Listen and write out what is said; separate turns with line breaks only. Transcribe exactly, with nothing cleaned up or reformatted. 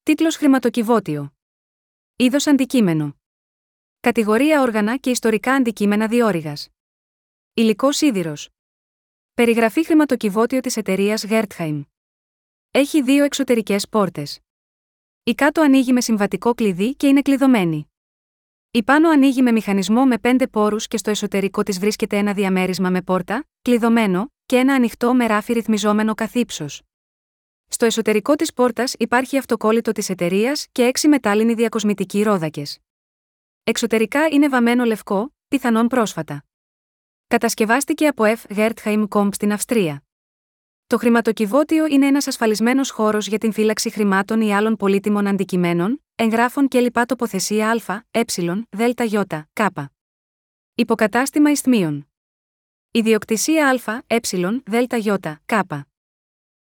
Τίτλος Χρηματοκιβώτιο. Είδος Αντικείμενο. Κατηγορία Όργανα και ιστορικά αντικείμενα διόρυγας. Υλικό σίδηρος. Περιγραφή Χρηματοκιβώτιο της εταιρείας Wertheim. Έχει δύο εξωτερικές πόρτες. Η κάτω ανοίγει με συμβατικό κλειδί και είναι κλειδωμένη. Η πάνω ανοίγει με μηχανισμό με πέντε πόρους και στο εσωτερικό της βρίσκεται ένα διαμέρισμα με πόρτα, κλειδωμένο, και ένα ανοιχτό με ράφι ρυθμιζόμενο καθ' ύψος. Στο εσωτερικό της πόρτας υπάρχει αυτοκόλλητο της εταιρείας και έξι μετάλλινοι διακοσμητικοί ρόδακες. Εξωτερικά είναι βαμμένο λευκό, πιθανόν πρόσφατα. Κατασκευάστηκε από F. Wertheim Comp στην Αυστρία. Το χρηματοκιβώτιο είναι ένας ασφαλισμένος χώρος για την φύλαξη χρημάτων ή άλλων πολύτιμων αντικειμένων, εγγράφων κλπ. Τοποθεσία Α, Ε, Δ, Ι, Κ. Υποκατάστημα ισθμίων. Ιδιοκτησία Α, Ε, Δ, Ι, Κ.